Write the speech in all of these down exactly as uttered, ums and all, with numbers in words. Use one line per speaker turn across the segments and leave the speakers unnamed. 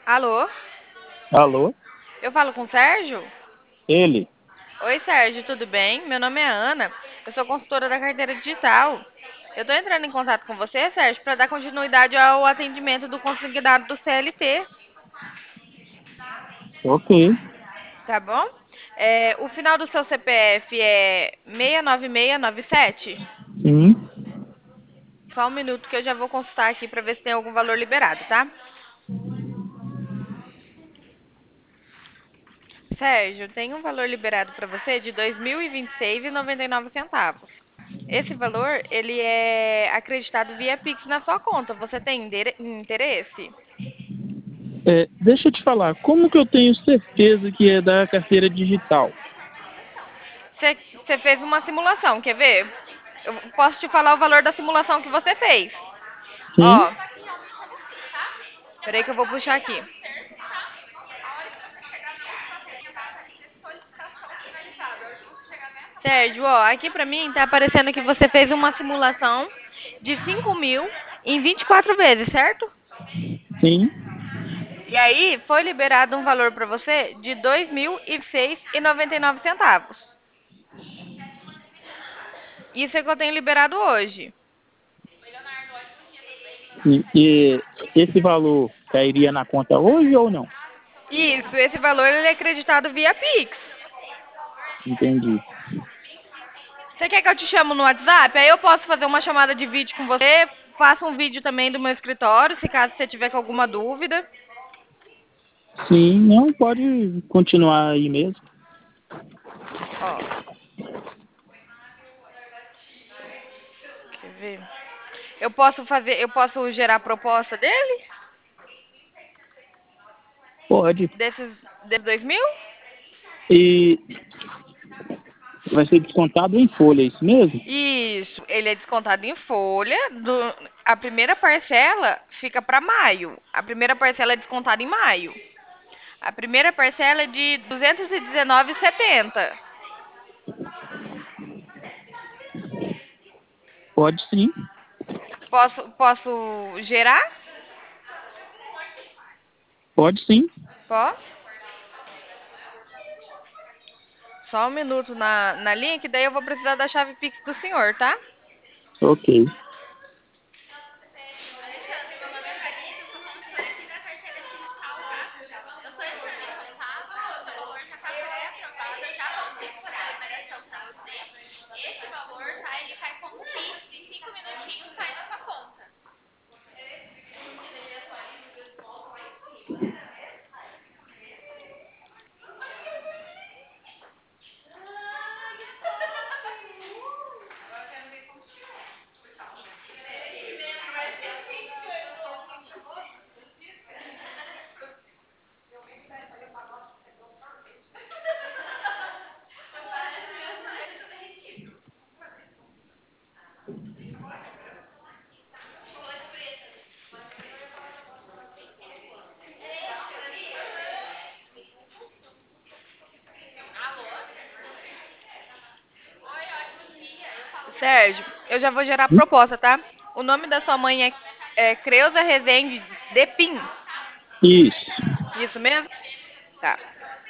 Alô?
Alô?
Eu falo com o Sérgio?
Ele?
Oi, Sérgio, tudo bem? Meu nome é Ana. Eu sou consultora da carteira digital. Eu estou entrando em contato com você, Sérgio, para dar continuidade ao atendimento do consignado do C L T,
Ok.
tá bom? É, o final do seu C P F é seis nove seis nove sete?
Sim.
Só um minuto que eu já vou consultar aqui para ver se tem algum valor liberado, tá? Sérgio, tem um valor liberado para você de dois mil e vinte e seis reais e noventa e nove centavos. Esse valor, ele é acreditado via Pix na sua conta. Você tem endere- interesse?
É, deixa eu te falar, como que eu tenho certeza que é da carteira digital?
Você você fez uma simulação, quer ver? Eu posso te falar o valor da simulação que você fez.
Sim?
Ó, peraí que eu vou puxar aqui. Sérgio, ó, aqui pra mim tá aparecendo que você fez uma simulação de cinco mil em vinte e quatro vezes, certo?
Sim?
E aí foi liberado um valor pra você de dois mil e seis reais e noventa e nove centavos. Isso é que eu tenho liberado hoje.
E, e esse valor cairia na conta hoje ou não?
Isso, esse valor ele é acreditado via Pix.
Entendi.
Você quer que eu te chamo no WhatsApp? Aí eu posso fazer uma chamada de vídeo com você. Faço um vídeo também do meu escritório, se caso você tiver com alguma dúvida.
Sim, não pode continuar aí mesmo.
Ó, quer ver? Eu posso fazer, eu posso gerar a proposta dele?
Pode.
Desses, desses dois mil?
E vai ser descontado em folha, é isso mesmo?
Isso, ele é descontado em folha. Do, a primeira parcela fica para maio. A primeira parcela é descontada em maio. A primeira parcela é de duzentos e dezenove reais e setenta centavos.
Pode sim.
Posso, posso gerar?
Pode sim.
Posso? Só um minuto na, na linha, que daí eu vou precisar da chave Pix do senhor, tá?
Ok.
Sérgio, eu já vou gerar a proposta, tá? O nome da sua mãe é, é Creuza Rezende Depim.
Isso.
Isso mesmo? Tá.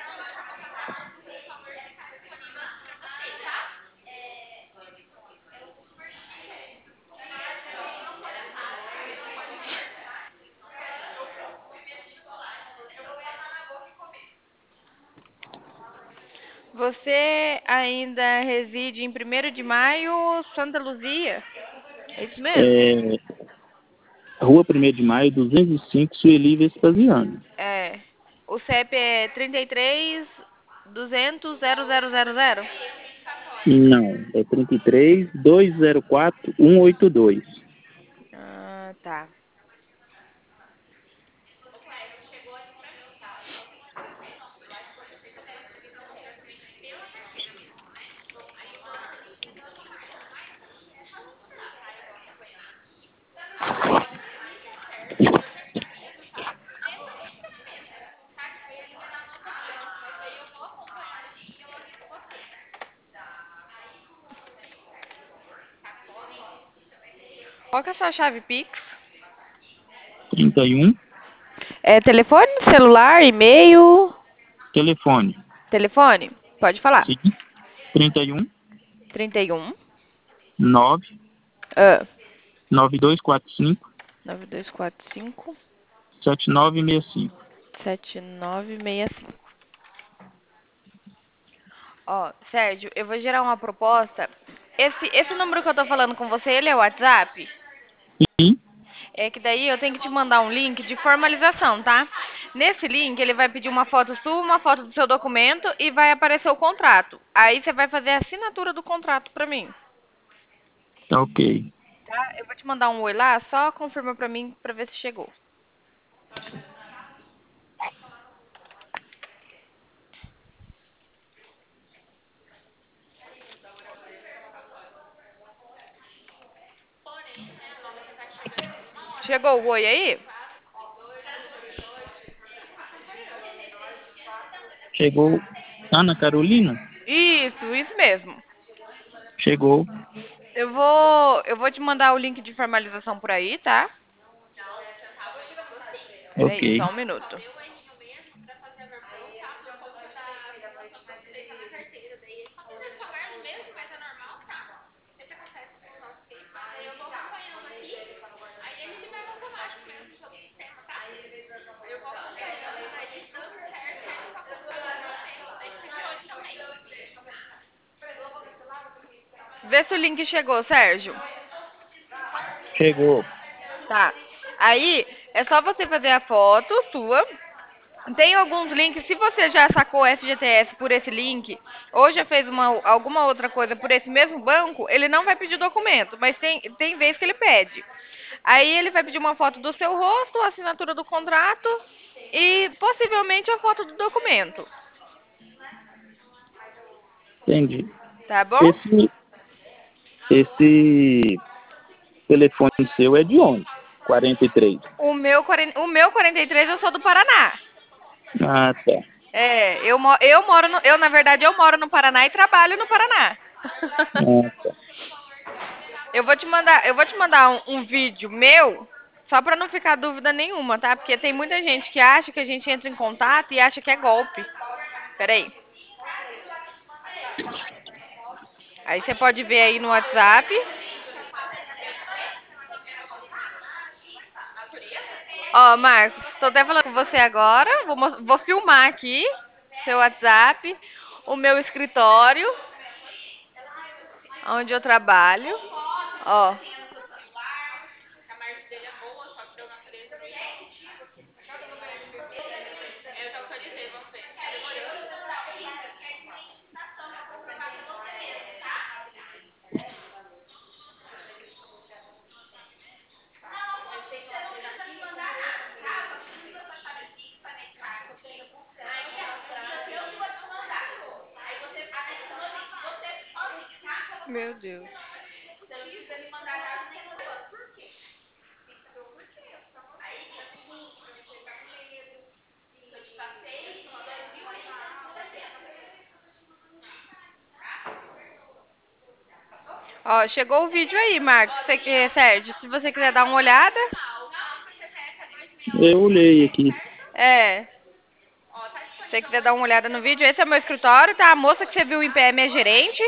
Você ainda reside em primeiro de maio, Santa Luzia? É isso mesmo?
É, Rua primeiro de Maio, duzentos e cinco, Sueli Vespasiano.
É. O C E P é trinta e três duzentos zero zero zero zero?
Não, é trinta e três, dois zero quatro, cento e oitenta e dois.
Ah, tá. Qual que é a sua chave Pix?
trinta e um,
É telefone, celular, e-mail,
Telefone.
telefone? Pode falar.
Sim. trinta e um,
trinta e um,
nove,
ah,
nove dois quatro cinco,
nove dois quatro cinco,
sete nove seis cinco.
sete nove seis cinco. Ó, Sérgio, eu vou gerar uma proposta. Esse, esse número que eu tô falando com você, ele é o WhatsApp?
Sim,
É que daí eu tenho que te mandar um link de formalização, tá? Nesse link, ele vai pedir uma foto sua, uma foto do seu documento e vai aparecer o contrato. Aí você vai fazer a assinatura do contrato pra mim,
tá ok.
tá? Eu vou te mandar um oi lá, só confirma pra mim pra ver se chegou. Chegou o oi aí?
Chegou Ana Carolina?
Isso, isso mesmo.
Chegou.
Eu vou, eu vou te mandar o link de formalização por aí, tá?
Ok.
Peraí, só um minuto. Vê se o link chegou, Sérgio.
Chegou.
Tá. Aí é só você fazer a foto sua. Tem alguns links, se você já sacou F G T S por esse link, ou já fez uma, alguma outra coisa por esse mesmo banco, ele não vai pedir documento, mas tem, tem vez que ele pede. Aí ele vai pedir uma foto do seu rosto, a assinatura do contrato e possivelmente a foto do documento.
Entendi.
Tá bom?
Esse, esse telefone seu é de onde? quarenta e três.
O meu, quarenta o meu quarenta e três eu sou do Paraná.
Ah, tá.
É, eu, mo- eu moro no, eu na verdade eu moro no Paraná e trabalho no Paraná.
Ah, tá.
Eu vou te mandar, eu vou te mandar um, um vídeo meu, só pra não ficar dúvida nenhuma, tá? Porque tem muita gente que acha que a gente entra em contato e acha que é golpe. Peraí. Aí você pode ver aí no WhatsApp. Ó, Marcos, tô até falando com você agora. Vou, mos- vou filmar aqui seu WhatsApp, o meu escritório, onde eu trabalho. Ó, meu Deus. Ó, chegou o vídeo aí, Marcos. Você que, Sérgio, se você quiser dar uma olhada.
Eu olhei aqui.
É, se você quiser dar uma olhada no vídeo, esse é o meu escritório, tá? A moça que você viu em P M é gerente.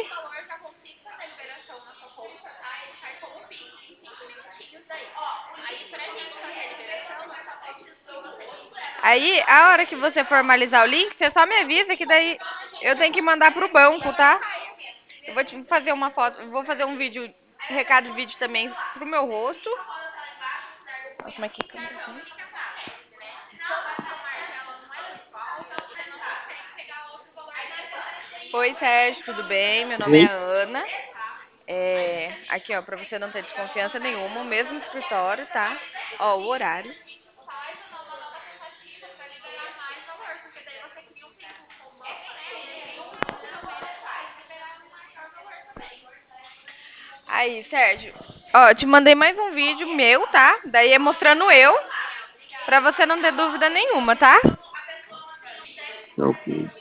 Aí, a hora que você formalizar o link, você só me avisa que daí eu tenho que mandar pro banco, tá? Eu vou te fazer uma foto, vou fazer um vídeo, recado de vídeo também pro meu rosto. Nossa, mas que câmera, gente. Oi, Sérgio, tudo bem? Meu nome é
Oi.
Ana. É, aqui, ó, pra você não ter desconfiança nenhuma, o mesmo escritório, tá? Ó, o horário. Aí, Sérgio, ó, te mandei mais um vídeo meu, tá? Daí é mostrando eu, pra você não ter dúvida nenhuma, tá?
Tá ok.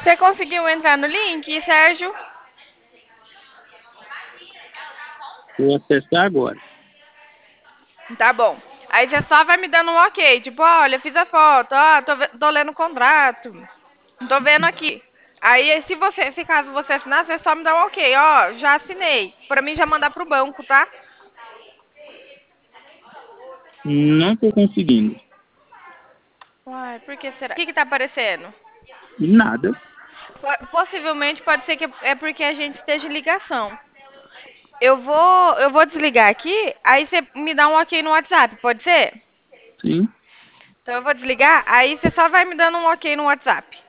Você conseguiu entrar no link, Sérgio?
Vou acessar agora.
Tá bom. Aí você só vai me dando um ok. Tipo, olha, fiz a foto, ó, tô, ve- tô lendo o contrato. Tô vendo aqui. Aí, se você, se caso você assinar, você só me dá um ok, ó, já assinei. Pra mim já mandar pro banco, tá?
Não estou conseguindo.
Uai, por que será? O que que tá aparecendo?
Nada.
Po- Possivelmente pode ser que é porque a gente esteja em ligação. Eu vou, eu vou desligar aqui, aí você me dá um ok no WhatsApp, pode ser?
Sim.
Então eu vou desligar, aí você só vai me dando um ok no WhatsApp.